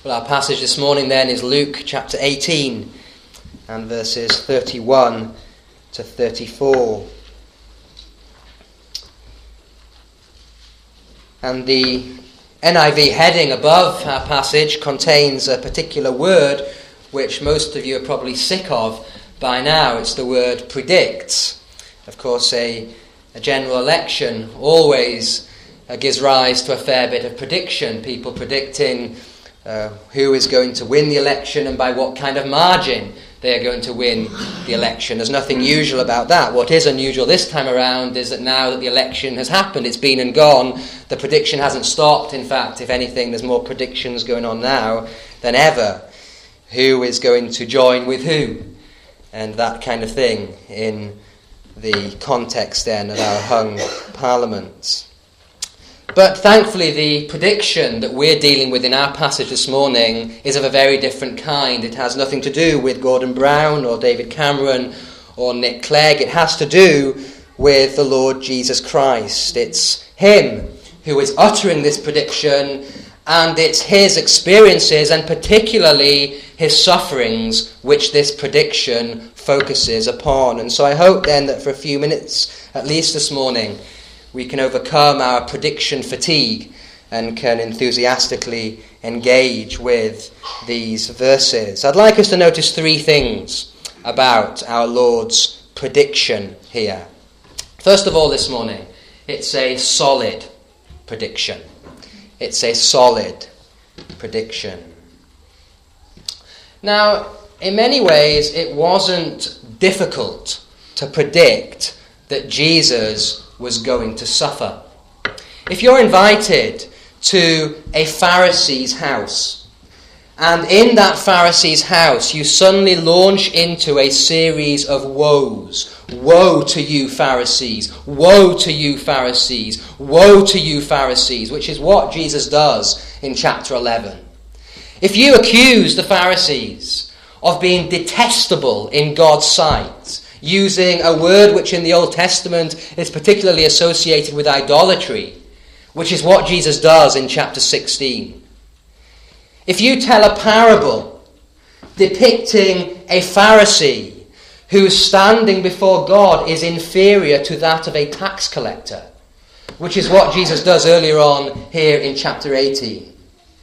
Well, our passage this morning then is Luke chapter 18 and verses 31 to 34. And the NIV heading above our passage contains a particular word which most of you are probably sick of by now. It's the word predicts. Of course, a general election always gives rise to a fair bit of prediction. People predicting who is going to win the election and by what kind of margin they are going to win the election. There's nothing usual about that. What is unusual this time around is that now that the election has happened, it's been and gone, the prediction hasn't stopped. In fact, if anything, there's more predictions going on now than ever. Who is going to join with who? And that kind of thing in the context then of our hung parliament. But thankfully the prediction that we're dealing with in our passage this morning is of a very different kind. It has nothing to do with Gordon Brown or David Cameron or Nick Clegg. It has to do with the Lord Jesus Christ. It's him who is uttering this prediction, and it's his experiences and particularly his sufferings which this prediction focuses upon. And so I hope then that for a few minutes at least this morning we can overcome our prediction fatigue and can enthusiastically engage with these verses. I'd like us to notice three things about our Lord's prediction here. First of all this morning, it's a solid prediction. It's a solid prediction. Now, in many ways, it wasn't difficult to predict that Jesus was going to suffer. If you're invited to a Pharisee's house, and in that Pharisee's house you suddenly launch into a series of woes. Woe to you, Pharisees! Woe to you, Pharisees! Woe to you, Pharisees! Which is what Jesus does in chapter 11. If you accuse the Pharisees of being detestable in God's sight, using a word which in the Old Testament is particularly associated with idolatry, which is what Jesus does in chapter 16. If you tell a parable depicting a Pharisee whose standing before God is inferior to that of a tax collector, which is what Jesus does earlier on here in chapter 18.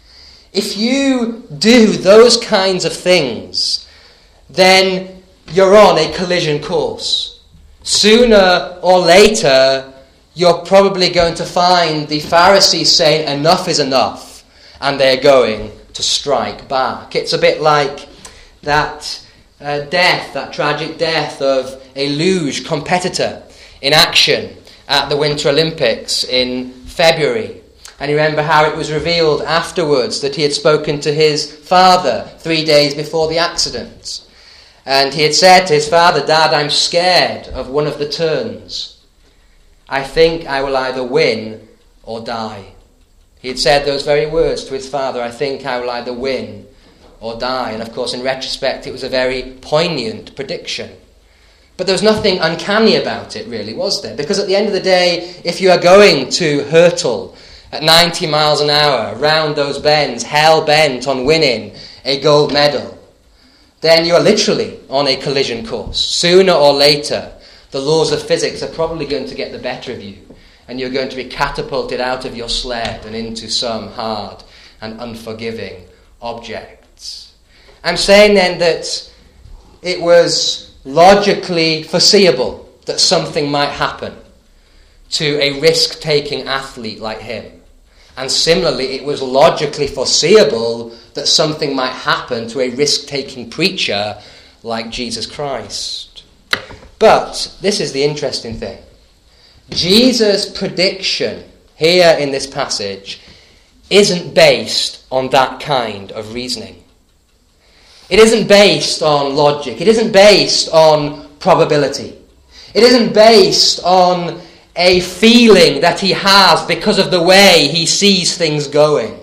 If you do those kinds of things, then you're on a collision course. Sooner or later, you're probably going to find the Pharisees saying enough is enough, and they're going to strike back. It's a bit like that that tragic death of a luge competitor in action at the Winter Olympics in February. And you remember how it was revealed afterwards that he had spoken to his father 3 days before the accident. And he had said to his father, "Dad, I'm scared of one of the turns. I think I will either win or die." He had said those very words to his father, "I think I will either win or die." And of course, in retrospect, it was a very poignant prediction. But there was nothing uncanny about it, really, was there? Because at the end of the day, if you are going to hurtle at 90 miles an hour round those bends, hell-bent on winning a gold medal, then you are literally on a collision course. Sooner or later, the laws of physics are probably going to get the better of you, and you're going to be catapulted out of your sled and into some hard and unforgiving objects. I'm saying then that it was logically foreseeable that something might happen to a risk-taking athlete like him. And similarly, it was logically foreseeable that something might happen to a risk-taking preacher like Jesus Christ. But this is the interesting thing. Jesus' prediction here in this passage isn't based on that kind of reasoning. It isn't based on logic. It isn't based on probability. It isn't based on a feeling that he has because of the way he sees things going.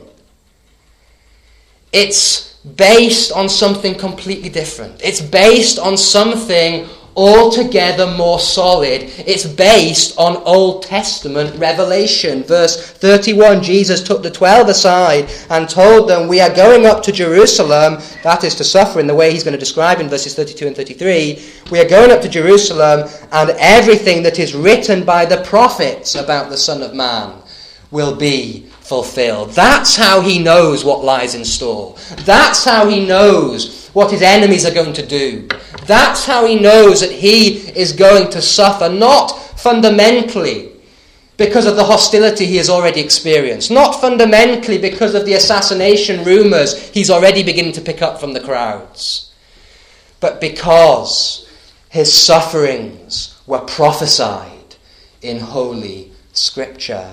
It's based on something completely different. It's based on something altogether more solid. It's based on Old Testament revelation. Verse 31, Jesus took the 12 aside and told them, we are going up to Jerusalem, that is to suffer in the way he's going to describe in verses 32 and 33. We are going up to Jerusalem, and everything that is written by the prophets about the Son of Man will be fulfilled. That's how he knows what lies in store. That's how he knows what his enemies are going to do. That's how he knows that he is going to suffer, not fundamentally because of the hostility he has already experienced, not fundamentally because of the assassination rumours he's already beginning to pick up from the crowds, but because his sufferings were prophesied in Holy Scripture.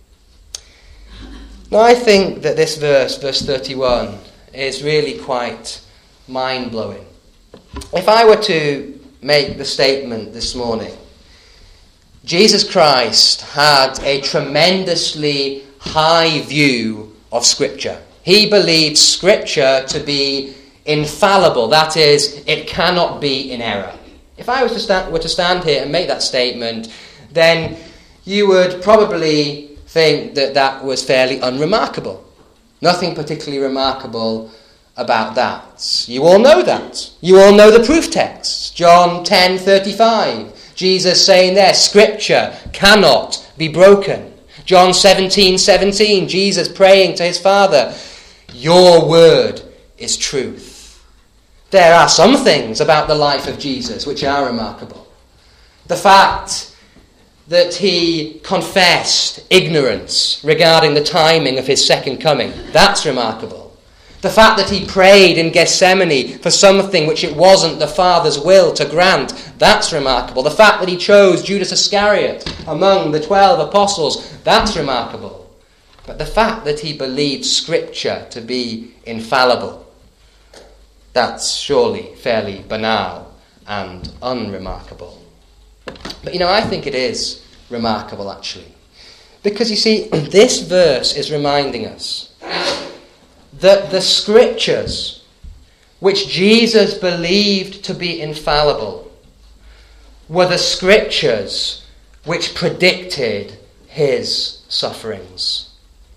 Now I think that this verse 31, is really quite mind-blowing. If I were to make the statement this morning, Jesus Christ had a tremendously high view of Scripture. He believed Scripture to be infallible. That is, it cannot be in error. If I were to stand here and make that statement, then you would probably think that that was fairly unremarkable. Nothing particularly remarkable about that. You all know that. You all know the proof texts. John 10:35. Jesus saying there, Scripture cannot be broken. John 17:17. Jesus praying to his Father, your word is truth. There are some things about the life of Jesus which are remarkable. The fact that he confessed ignorance regarding the timing of his second coming, that's remarkable. The fact that he prayed in Gethsemane for something which it wasn't the Father's will to grant, that's remarkable. The fact that he chose Judas Iscariot among the 12 apostles, that's remarkable. But the fact that he believed Scripture to be infallible, that's surely fairly banal and unremarkable. But I think it is remarkable actually. Because you see, this verse is reminding us that the Scriptures, which Jesus believed to be infallible, were the Scriptures which predicted his sufferings.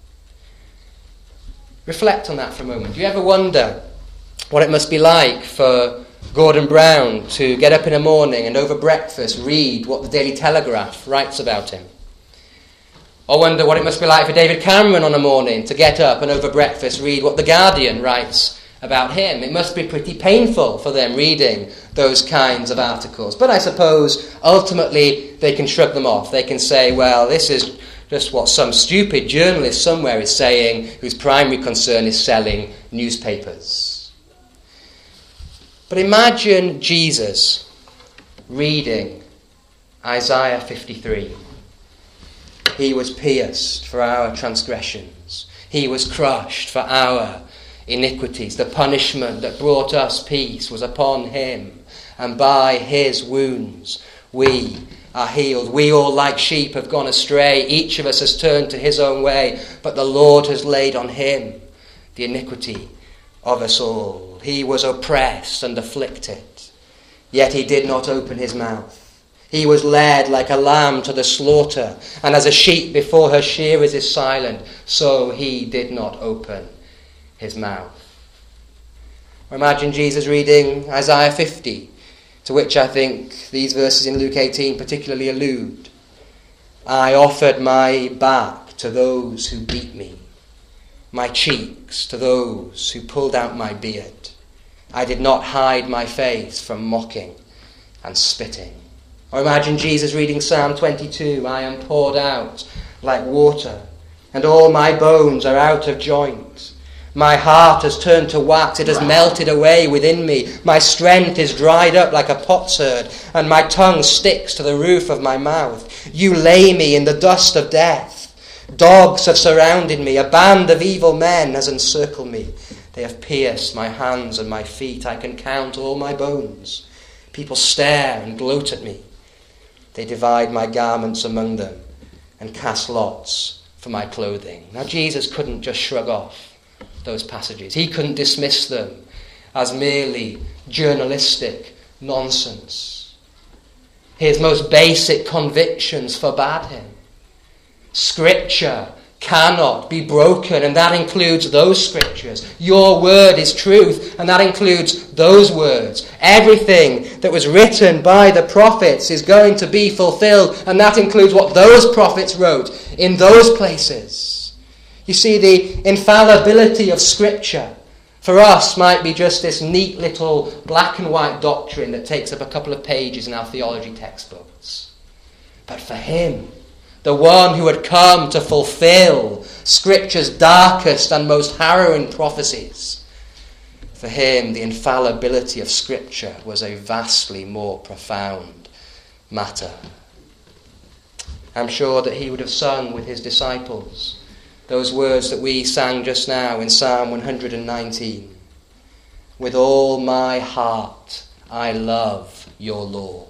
Reflect on that for a moment. Do you ever wonder what it must be like for Gordon Brown to get up in the morning and over breakfast read what the Daily Telegraph writes about him? Or wonder what it must be like for David Cameron on a morning to get up and over breakfast read what The Guardian writes about him? It must be pretty painful for them reading those kinds of articles. But I suppose ultimately they can shrug them off. They can say, well, this is just what some stupid journalist somewhere is saying whose primary concern is selling newspapers. But imagine Jesus reading Isaiah 53. He was pierced for our transgressions. He was crushed for our iniquities. The punishment that brought us peace was upon him. And by his wounds we are healed. We all like sheep have gone astray. Each of us has turned to his own way. But the Lord has laid on him the iniquity of us all. He was oppressed and afflicted, yet he did not open his mouth. He was led like a lamb to the slaughter, and as a sheep before her shearers is silent, so he did not open his mouth. Or imagine Jesus reading Isaiah 50, to which I think these verses in Luke 18 particularly allude. I offered my back to those who beat me, my cheeks to those who pulled out my beard. I did not hide my face from mocking and spitting. Or imagine Jesus reading Psalm 22. I am poured out like water, and all my bones are out of joint. My heart has turned to wax, it has melted away within me. My strength is dried up like a potsherd, and my tongue sticks to the roof of my mouth. You lay me in the dust of death. Dogs have surrounded me, a band of evil men has encircled me. They have pierced my hands and my feet. I can count all my bones. People stare and gloat at me. They divide my garments among them and cast lots for my clothing. Now Jesus couldn't just shrug off those passages. He couldn't dismiss them as merely journalistic nonsense. his most basic convictions forbade him. Scripture cannot be broken, and that includes those scriptures. Your word is truth, and that includes those words. Everything that was written by the prophets is going to be fulfilled, and that includes what those prophets wrote in those places. You see, the infallibility of Scripture for us might be just this neat little black and white doctrine that takes up a couple of pages in our theology textbooks. But for him, the one who had come to fulfill Scripture's darkest and most harrowing prophecies, for him the infallibility of Scripture was a vastly more profound matter. I'm sure that he would have sung with his disciples those words that we sang just now in Psalm 119. With all my heart I love your law.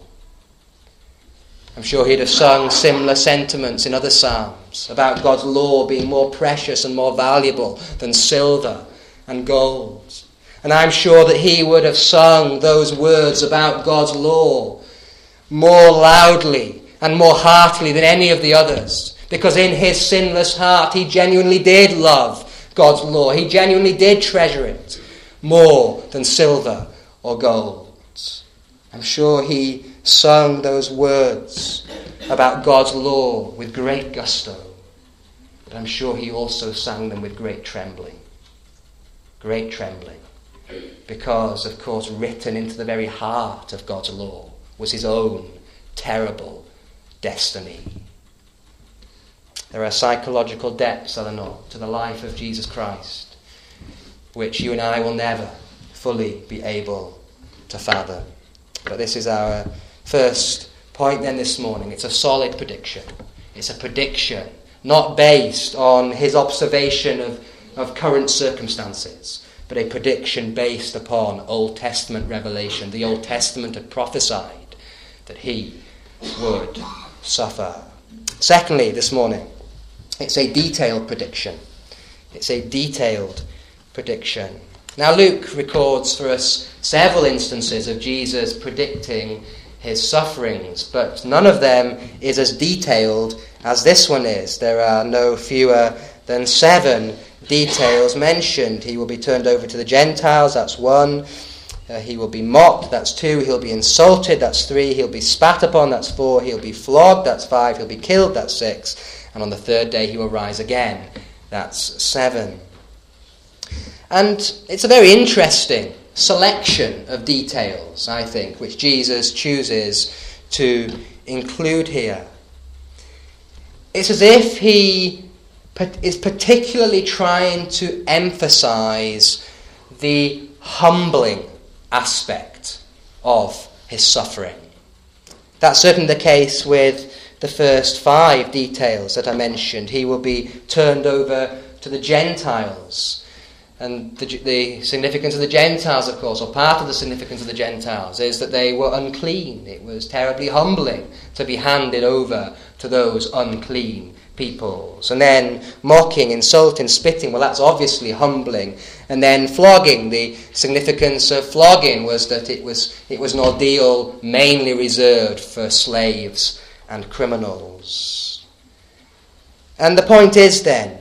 I'm sure he'd have sung similar sentiments in other psalms about God's law being more precious and more valuable than silver and gold. And I'm sure that he would have sung those words about God's law more loudly and more heartily than any of the others, because in his sinless heart he genuinely did love God's law. He genuinely did treasure it more than silver or gold. I'm sure he sung those words about God's law with great gusto, but I'm sure he also sang them with great trembling. Great trembling. Because, of course, written into the very heart of God's law was his own terrible destiny. There are psychological depths, are there not, to the life of Jesus Christ, which you and I will never fully be able to fathom. But this is our first point then this morning. It's a solid prediction. It's a prediction not based on his observation of current circumstances, but a prediction based upon Old Testament revelation. The Old Testament had prophesied that he would suffer. Secondly, this morning, it's a detailed prediction. It's a detailed prediction. Now, Luke records for us several instances of Jesus predicting his sufferings, but none of them is as detailed as this one is. There are no fewer than 7 details mentioned. He will be turned over to the Gentiles, that's 1. He will be mocked, that's 2. He'll be insulted, that's 3. He'll be spat upon, that's 4. He'll be flogged, that's 5. He'll be killed, that's 6. And on the 3rd day he will rise again, that's 7. And it's a very interesting selection of details, I think, which Jesus chooses to include here. It's as if he is particularly trying to emphasize the humbling aspect of his suffering. That's certainly the case with the first 5 details that I mentioned. He will be turned over to the Gentiles. And the significance of the Gentiles, of course, or part of the significance of the Gentiles, is that they were unclean. It was terribly humbling to be handed over to those unclean peoples. And then mocking, insulting, spitting, well, that's obviously humbling. And then flogging. The significance of flogging was that it was an ordeal mainly reserved for slaves and criminals. And the point is then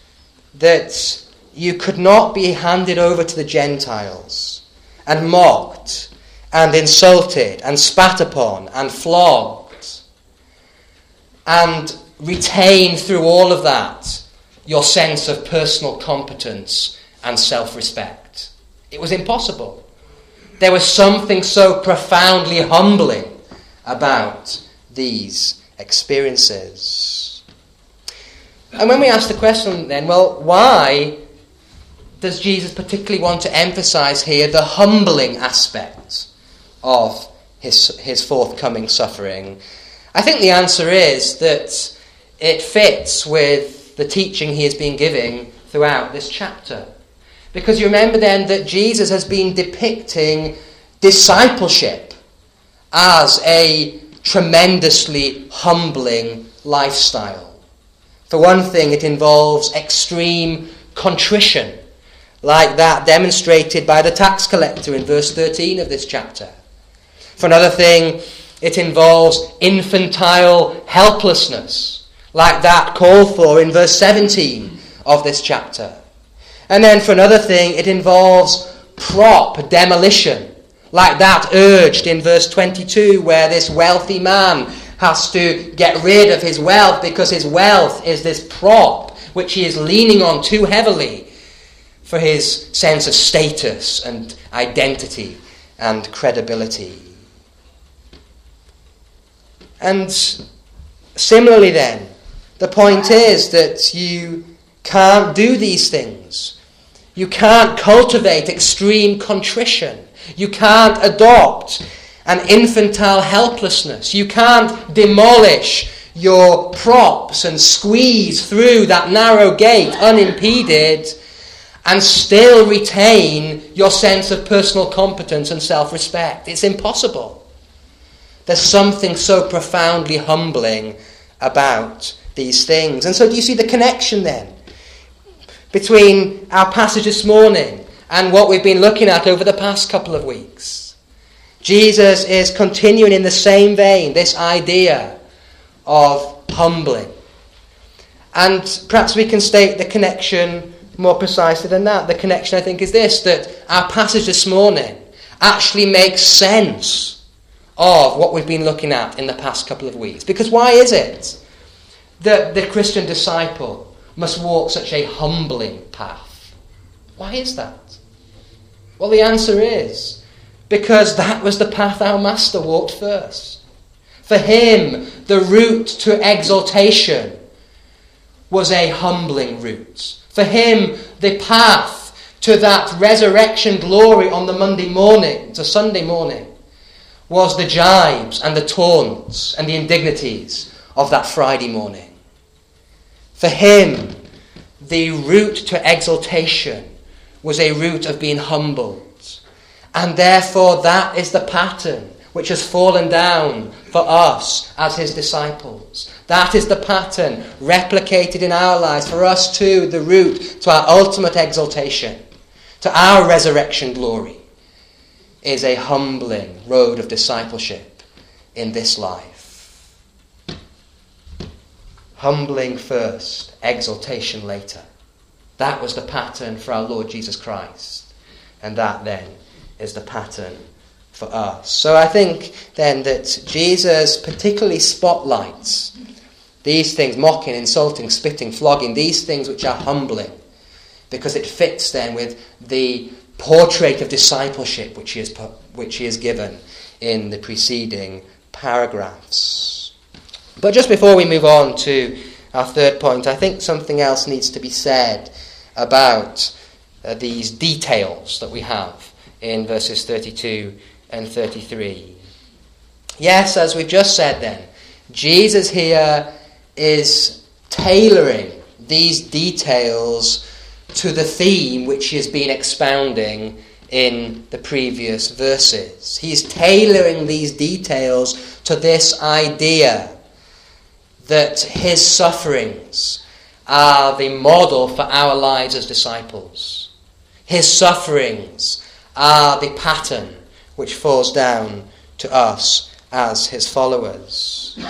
that you could not be handed over to the Gentiles and mocked and insulted and spat upon and flogged and retain through all of that your sense of personal competence and self-respect. It was impossible. There was something so profoundly humbling about these experiences. And when we ask the question then, well, why does Jesus particularly want to emphasize here the humbling aspect of his forthcoming suffering? I think the answer is that it fits with the teaching he has been giving throughout this chapter. Because you remember then that Jesus has been depicting discipleship as a tremendously humbling lifestyle. For one thing, it involves extreme contrition, like that demonstrated by the tax collector in verse 13 of this chapter. For another thing, It involves infantile helplessness, like that called for in verse 17 of this chapter. And then for another thing, it involves prop demolition, like that urged in verse 22, where this wealthy man has to get rid of his wealth because his wealth is this prop which he is leaning on too heavily for his sense of status and identity and credibility. And similarly then, the point is that you can't do these things. You can't cultivate extreme contrition. You can't adopt an infantile helplessness. You can't demolish your props and squeeze through that narrow gate unimpeded and still retain your sense of personal competence and self-respect. It's impossible. There's something so profoundly humbling about these things. And so do you see the connection then between our passage this morning and what we've been looking at over the past couple of weeks? Jesus is continuing in the same vein, this idea of humbling. And perhaps we can state the connection more precisely than that. The connection, I think, is this, that our passage this morning actually makes sense of what we've been looking at in the past couple of weeks. Because why is it that the Christian disciple must walk such a humbling path? Why is that? Well, the answer is because that was the path our Master walked first. For him, the route to exaltation was a humbling route. For him, the path to that resurrection glory on the Monday morning, to Sunday morning, was the jibes and the taunts and the indignities of that Friday morning. For him, the route to exaltation was a route of being humbled. And therefore that is the pattern which has fallen down for us as his disciples. That is the pattern replicated in our lives. For us too, the route to our ultimate exaltation, to our resurrection glory, is a humbling road of discipleship in this life. Humbling first, exaltation later. That was the pattern for our Lord Jesus Christ. And that then is the pattern for us. So I think then that Jesus particularly spotlights these things, mocking, insulting, spitting, flogging, these things which are humbling, because it fits then with the portrait of discipleship which he has given in the preceding paragraphs. But just before we move on to our third point, I think something else needs to be said about these details that we have in verses 32 and 33. Yes, as we've just said then, Jesus here is tailoring these details to the theme which he has been expounding in the previous verses. He's tailoring these details to this idea that his sufferings are the model for our lives as disciples. His sufferings are the pattern which falls down to us as his followers.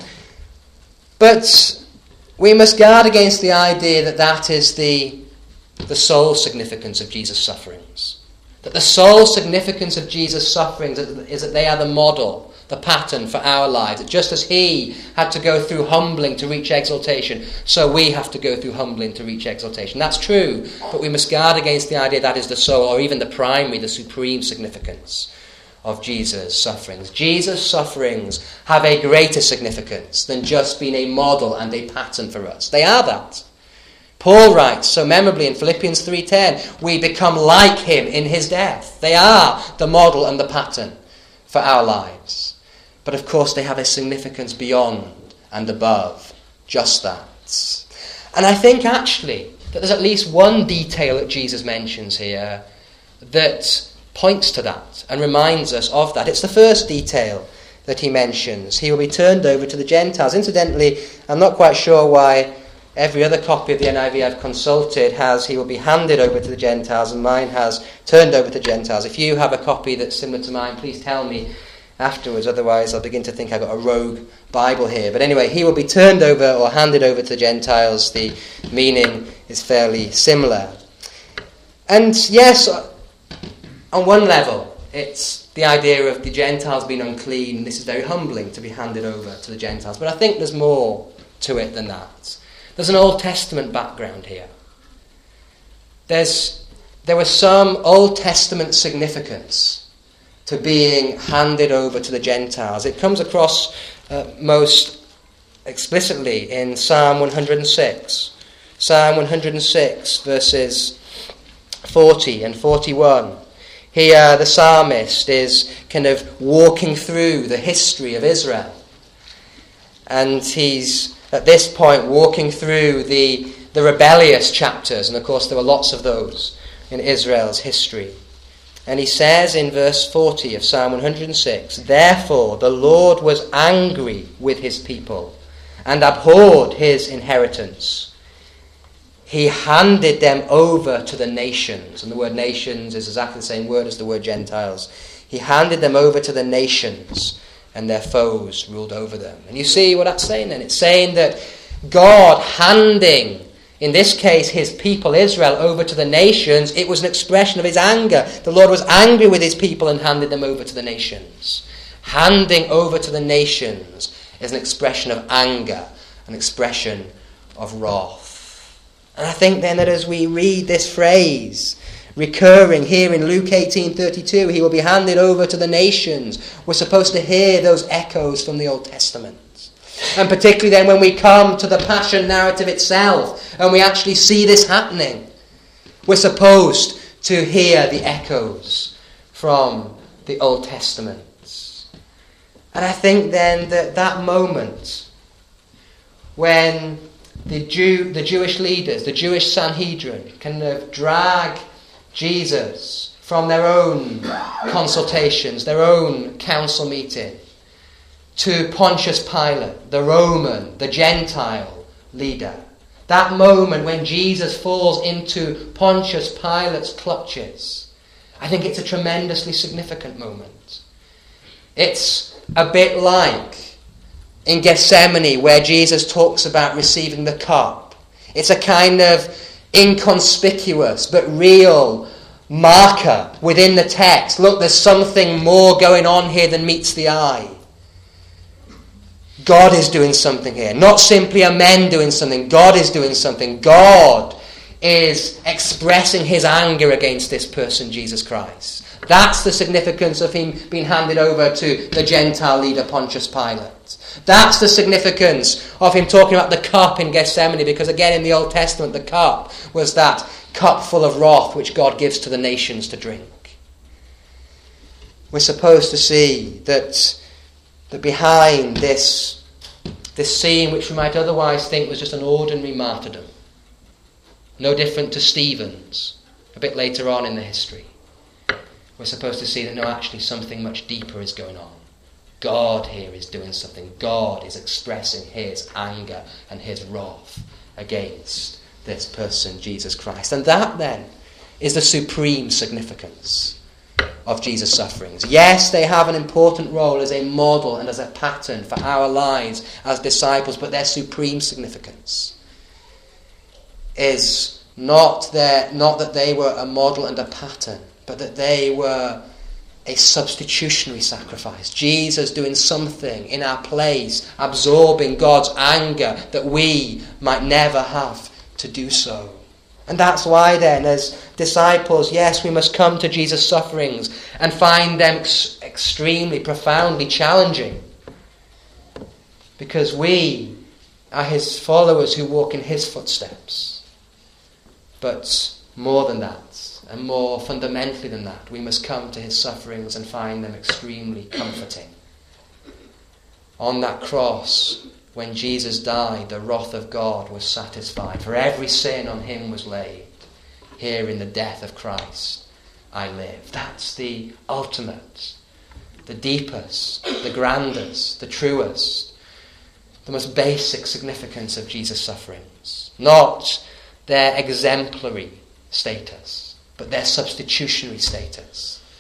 But we must guard against the idea that that is the sole significance of Jesus' sufferings. That the sole significance of Jesus' sufferings is that they are the model, the pattern for our lives. That just as he had to go through humbling to reach exaltation, so we have to go through humbling to reach exaltation. That's true, but we must guard against the idea that is the sole, or even the primary, the supreme significance of Jesus' sufferings. Jesus' sufferings have a greater significance than just being a model and a pattern for us. They are that. Paul writes so memorably in Philippians 3:10, we become like him in his death. They are the model and the pattern for our lives. But of course they have a significance beyond and above just that. And I think actually that there's at least one detail that Jesus mentions here that points to that and reminds us of that. It's the first detail that he mentions. He will be turned over to the Gentiles. Incidentally, I'm not quite sure why every other copy of the NIV I've consulted has he will be handed over to the Gentiles, and mine has turned over to Gentiles. If you have a copy that's similar to mine, please tell me afterwards, otherwise I'll begin to think I've got a rogue Bible here. But anyway, he will be turned over or handed over to the Gentiles. The meaning is fairly similar. And yes, on one level, it's the idea of the Gentiles being unclean. This is very humbling to be handed over to the Gentiles. But I think there's more to it than that. There's an Old Testament background here. There was some Old Testament significance to being handed over to the Gentiles. It comes across most explicitly in Psalm 106. Psalm 106, verses 40 and 41. Here the psalmist is kind of walking through the history of Israel. And he's, at this point, walking through the rebellious chapters. And of course there were lots of those in Israel's history. And he says in verse 40 of Psalm 106, "Therefore the Lord was angry with his people and abhorred his inheritance. He handed them over to the nations." And the word nations is exactly the same word as the word Gentiles. He handed them over to the nations, and their foes ruled over them. And you see what that's saying then? It's saying that God handing, in this case, his people Israel over to the nations, it was an expression of his anger. The Lord was angry with his people and handed them over to the nations. Handing over to the nations is an expression of anger, an expression of wrath. And I think then that as we read this phrase recurring here in Luke 18:32, he will be handed over to the nations, we're supposed to hear those echoes from the Old Testament. And particularly then when we come to the Passion narrative itself and we actually see this happening, we're supposed to hear the echoes from the Old Testament. And I think then that moment when the Jewish leaders, the Jewish Sanhedrin, kind of drag Jesus from their own consultations, their own council meeting, to Pontius Pilate, the Roman, the Gentile leader. That moment when Jesus falls into Pontius Pilate's clutches, I think it's a tremendously significant moment. It's a bit like in Gethsemane where Jesus talks about receiving the cup. It's a kind of inconspicuous but real marker within the text. Look, there's something more going on here than meets the eye. God is doing something here. Not simply a man doing something. God is doing something. God is expressing his anger against this person, Jesus Christ. That's the significance of him being handed over to the Gentile leader, Pontius Pilate. That's the significance of him talking about the cup in Gethsemane, because again in the Old Testament the cup was that cup full of wrath which God gives to the nations to drink. We're supposed to see that behind this scene, which we might otherwise think was just an ordinary martyrdom, no different to Stephen's a bit later on in the history, we're supposed to see that no, actually something much deeper is going on. God here is doing something. God is expressing his anger and his wrath against this person, Jesus Christ. And that then is the supreme significance of Jesus' sufferings. Yes, they have an important role as a model and as a pattern for our lives as disciples, but their supreme significance is not that they were a model and a pattern, but that they were a substitutionary sacrifice. Jesus doing something in our place, absorbing God's anger that we might never have to do so. And that's why then, as disciples, yes, we must come to Jesus' sufferings and find them extremely, profoundly challenging. Because we are his followers who walk in his footsteps. But more than that, and more fundamentally than that, we must come to his sufferings and find them extremely comforting. On that cross, when Jesus died, the wrath of God was satisfied. For every sin on him was laid. Here in the death of Christ, I live. That's the ultimate, the deepest, the grandest, the truest, the most basic significance of Jesus' sufferings. Not their exemplary status, but their substitutionary status.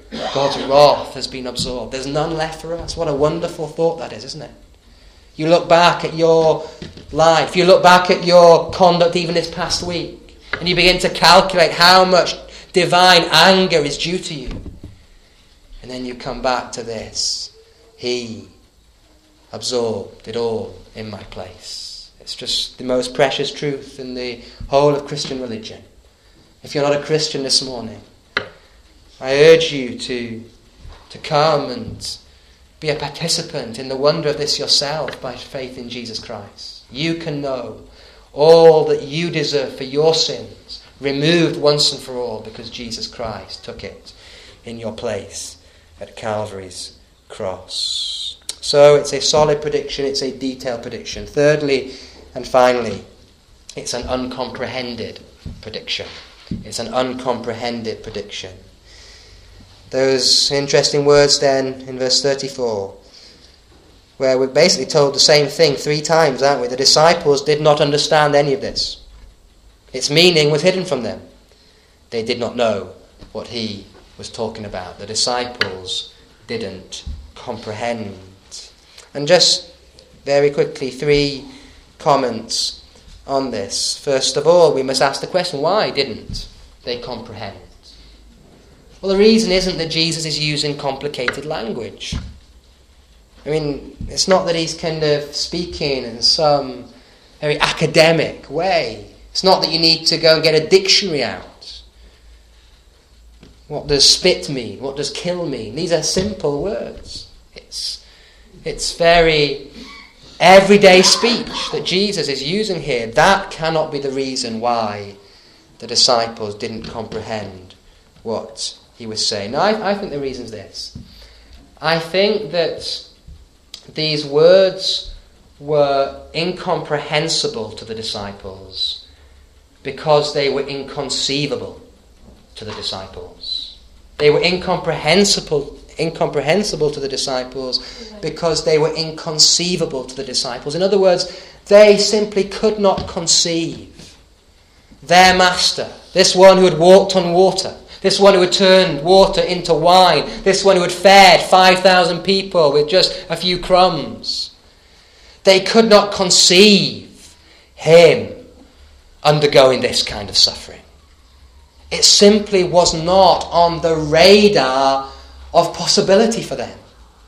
God's wrath has been absorbed. There's none left for us. What a wonderful thought that is, isn't it? You look back at your life, you look back at your conduct even this past week, and you begin to calculate how much divine anger is due to you. And then you come back to this. He absorbed it all in my place. It's just the most precious truth in the whole of Christian religion. If you're not a Christian this morning, I urge you to come and be a participant in the wonder of this yourself by faith in Jesus Christ. You can know all that you deserve for your sins, removed once and for all because Jesus Christ took it in your place at Calvary's cross. So it's a solid prediction, it's a detailed prediction. Thirdly and finally, it's an uncomprehended prediction. It's an uncomprehended prediction. Those interesting words then in verse 34, where we're basically told the same thing 3 times, aren't we? The disciples did not understand any of this. Its meaning was hidden from them. They did not know what he was talking about. The disciples didn't comprehend. And just very quickly, 3 comments on this. First of all, we must ask the question, why didn't they comprehend? Well, the reason isn't that Jesus is using complicated language. I mean, it's not that he's kind of speaking in some very academic way. It's not that you need to go and get a dictionary out. What does spit mean? What does kill mean? These are simple words. It's very everyday speech that Jesus is using here. That cannot be the reason why the disciples didn't comprehend what he was saying. Now, I think the reason is this. I think that these words were incomprehensible to the disciples because they were inconceivable to the disciples. They were incomprehensible to the disciples because they were inconceivable to the disciples. In other words, they simply could not conceive their master, this one who had walked on water, this one who had turned water into wine, this one who had fed 5,000 people with just a few crumbs. They could not conceive him undergoing this kind of suffering. It simply was not on the radar of possibility for them.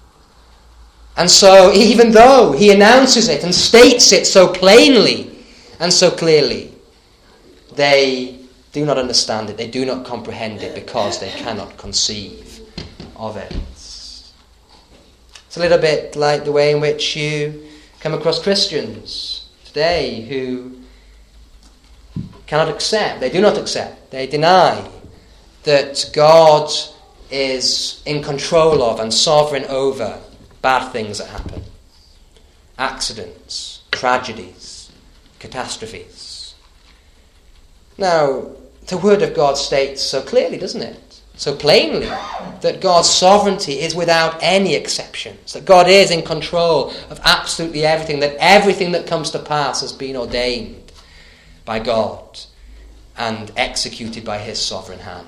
And so, even though he announces it and states it so plainly and so clearly, they do not understand it, they do not comprehend it because they cannot conceive of it. It's a little bit like the way in which you come across Christians today who cannot accept, they do not accept, they deny that God is in control of and sovereign over bad things that happen. Accidents, tragedies, catastrophes. Now, the Word of God states so clearly, doesn't it? So plainly, that God's sovereignty is without any exceptions. That God is in control of absolutely everything. That everything that comes to pass has been ordained by God and executed by his sovereign hand.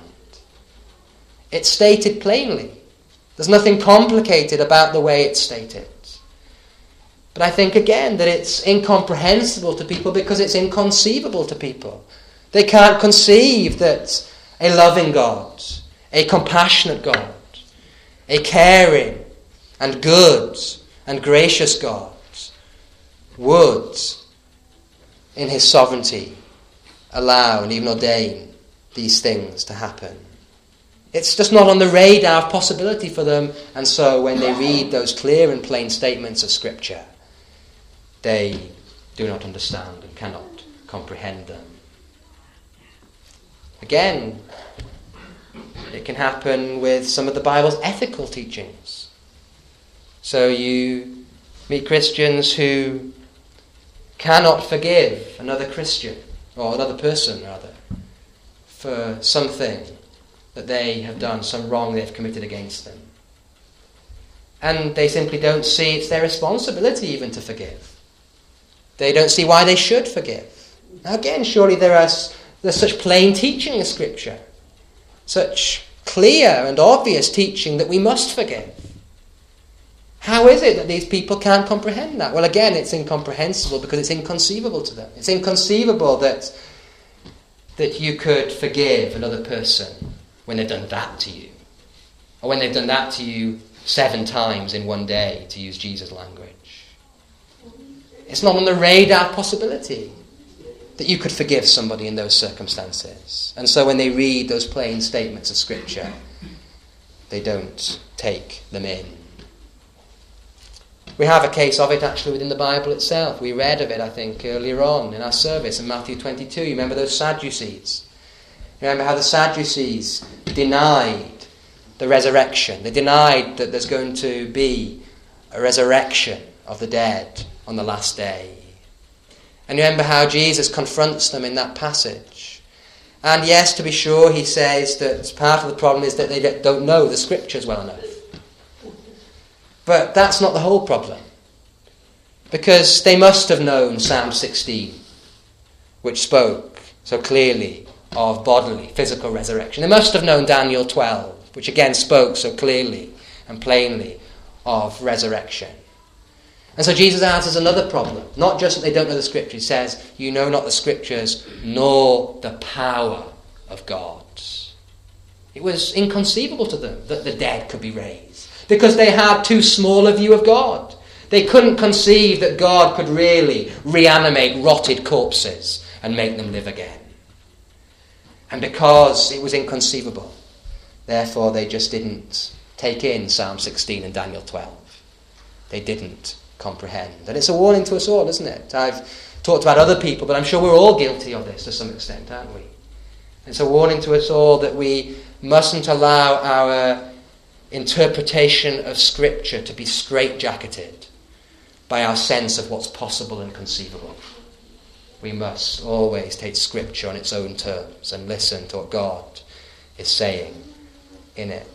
It's stated plainly. There's nothing complicated about the way it's stated. But I think again that it's incomprehensible to people because it's inconceivable to people. They can't conceive that a loving God, a compassionate God, a caring and good and gracious God would, in his sovereignty, allow and even ordain these things to happen. It's just not on the radar of possibility for them, and so when they read those clear and plain statements of Scripture, they do not understand and cannot comprehend them. Again, it can happen with some of the Bible's ethical teachings. So you meet Christians who cannot forgive another Christian, or another person rather, for something that they have done, some wrong they've committed against them. And they simply don't see it's their responsibility even to forgive. They don't see why they should forgive. Now again, surely there's such plain teaching in Scripture, such clear and obvious teaching that we must forgive. How is it that these people can't comprehend that? Well, again, it's incomprehensible because it's inconceivable to them. It's inconceivable that you could forgive another person when they've done that to you. Or when they've done that to you 7 times in one day, to use Jesus' language. It's not on the radar possibility that you could forgive somebody in those circumstances. And so when they read those plain statements of Scripture, they don't take them in. We have a case of it actually within the Bible itself. We read of it, I think, earlier on in our service in Matthew 22. You remember those Sadducees? You remember how the Sadducees denied the resurrection. They denied that there's going to be a resurrection of the dead on the last day. And you remember how Jesus confronts them in that passage. And yes, to be sure, he says that part of the problem is that they don't know the Scriptures well enough. But that's not the whole problem. Because they must have known Psalm 16, which spoke so clearly of bodily, physical resurrection. They must have known Daniel 12, which again spoke so clearly and plainly of resurrection. And so Jesus answers another problem. Not just that they don't know the Scriptures. He says, you know not the Scriptures, nor the power of God. It was inconceivable to them that the dead could be raised, because they had too small a view of God. They couldn't conceive that God could really reanimate rotted corpses and make them live again. And because it was inconceivable, therefore they just didn't take in Psalm 16 and Daniel 12. They didn't comprehend. And it's a warning to us all, isn't it? I've talked about other people, but I'm sure we're all guilty of this to some extent, aren't we? It's a warning to us all that we mustn't allow our interpretation of Scripture to be straitjacketed by our sense of what's possible and conceivable. We must always take Scripture on its own terms and listen to what God is saying in it.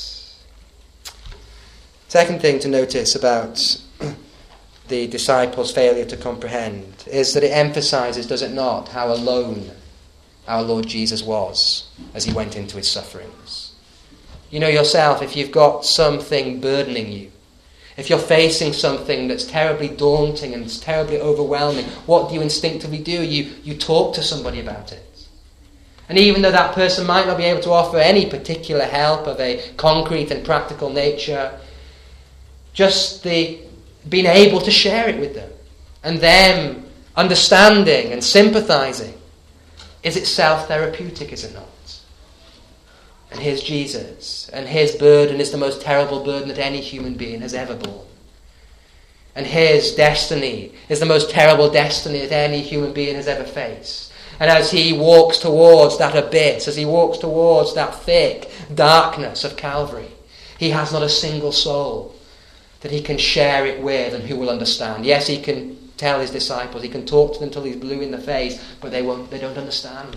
Second thing to notice about the disciples' failure to comprehend is that it emphasizes, does it not, how alone our Lord Jesus was as he went into his sufferings. You know yourself, if you've got something burdening you, if you're facing something that's terribly daunting and it's terribly overwhelming, what do you instinctively do? You talk to somebody about it. And even though that person might not be able to offer any particular help of a concrete and practical nature, just the being able to share it with them and them understanding and sympathizing is itself therapeutic, is it not? And here's Jesus, and his burden is the most terrible burden that any human being has ever borne. And his destiny is the most terrible destiny that any human being has ever faced. And as he walks towards that abyss, as he walks towards that thick darkness of Calvary, he has not a single soul that he can share it with and who will understand. Yes, he can tell his disciples, he can talk to them till he's blue in the face, but they don't understand.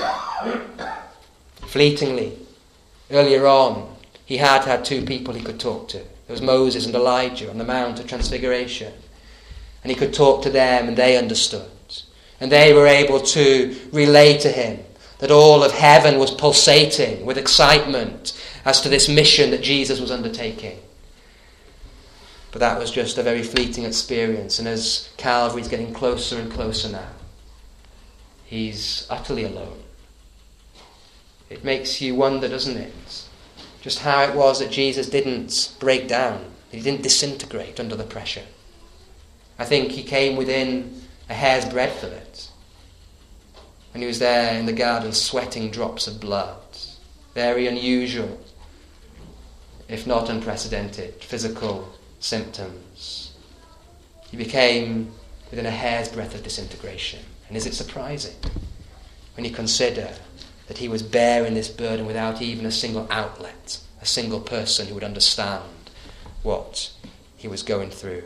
Fleetingly, earlier on, he had 2 people he could talk to. There was Moses and Elijah on the Mount of Transfiguration. And he could talk to them and they understood. And they were able to relay to him that all of heaven was pulsating with excitement as to this mission that Jesus was undertaking. But that was just a very fleeting experience. And as Calvary's getting closer and closer now, he's utterly alone. It makes you wonder, doesn't it, just how it was that Jesus didn't break down. He didn't disintegrate under the pressure. I think he came within a hair's breadth of it. When he was there in the garden sweating drops of blood. Very unusual, if not unprecedented, physical symptoms. He became within a hair's breadth of disintegration. And is it surprising when you consider that he was bearing this burden without even a single outlet, a single person who would understand what he was going through?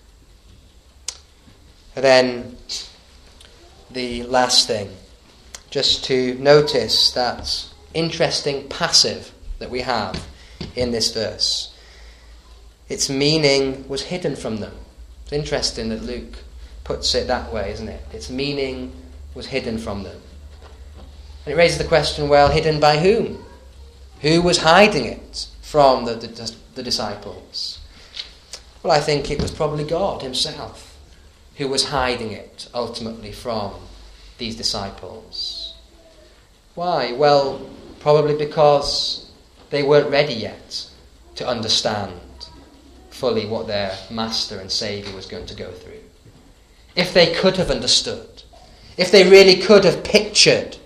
And then the last thing, just to notice that interesting passive that we have in this verse. Its meaning was hidden from them. It's interesting that Luke puts it that way, isn't it? Its meaning was hidden from them. And it raises the question, well, hidden by whom? Who was hiding it from the disciples? Well, I think it was probably God himself who was hiding it ultimately from these disciples. Why? Well, probably because they weren't ready yet to understand fully what their master and saviour was going to go through. If they could have understood, if they really could have pictured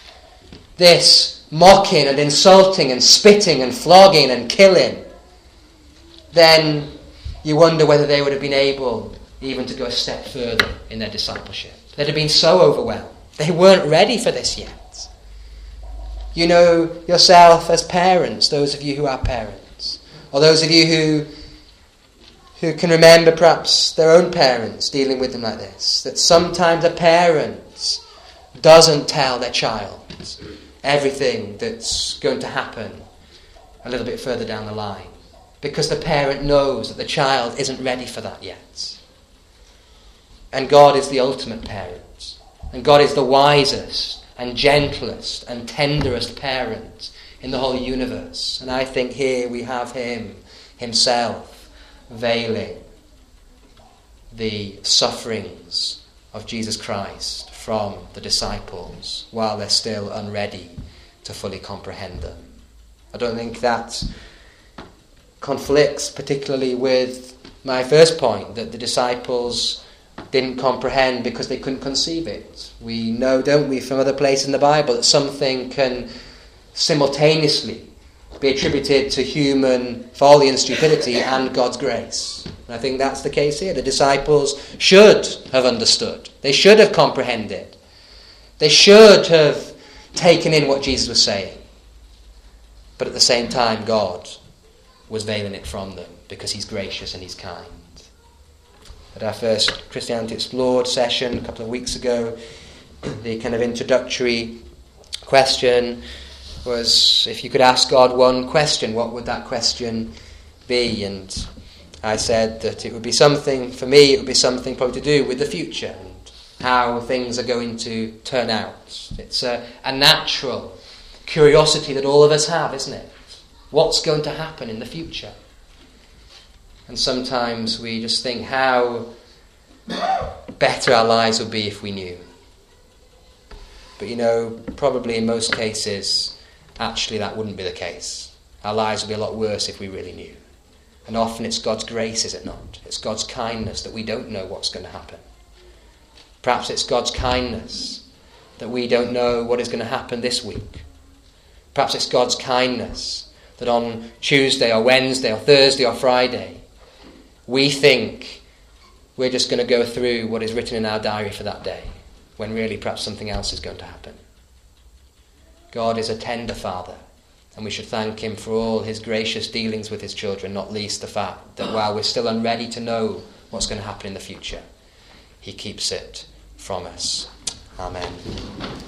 this mocking and insulting and spitting and flogging and killing, then you wonder whether they would have been able even to go a step further in their discipleship. They'd have been so overwhelmed. They weren't ready for this yet. You know yourself as parents, those of you who are parents, or those of you who can remember perhaps their own parents dealing with them like this, that sometimes a parent doesn't tell their child everything that's going to happen a little bit further down the line, because the parent knows that the child isn't ready for that yet. And God is the ultimate parent, and God is the wisest and gentlest and tenderest parent in the whole universe. And I think here we have him himself veiling the sufferings of Jesus Christ from the disciples while they're still unready to fully comprehend them. I don't think that conflicts particularly with my first point, that the disciples didn't comprehend because they couldn't conceive it. We know, don't we, from other places in the Bible, that something can simultaneously be attributed to human folly and stupidity and God's grace. And I think that's the case here. The disciples should have understood. They should have comprehended. They should have taken in what Jesus was saying. But at the same time, God was veiling it from them because he's gracious and he's kind. At our first Christianity Explored session a couple of weeks ago, the kind of introductory question was, if you could ask God one question, what would that question be? And I said that it would be something, for me, it would be something probably to do with the future and how things are going to turn out. It's a natural curiosity that all of us have, isn't it? What's going to happen in the future? And sometimes we just think how better our lives would be if we knew. But you know, probably in most cases, actually that wouldn't be the case. Our lives would be a lot worse if we really knew. And often it's God's grace, is it not? It's God's kindness that we don't know what's going to happen. Perhaps it's God's kindness that we don't know what is going to happen this week. Perhaps it's God's kindness that on Tuesday or Wednesday or Thursday or Friday, we think we're just going to go through what is written in our diary for that day, when really perhaps something else is going to happen. God is a tender Father, and we should thank him for all his gracious dealings with his children, not least the fact that while we're still unready to know what's going to happen in the future, he keeps it from us. Amen.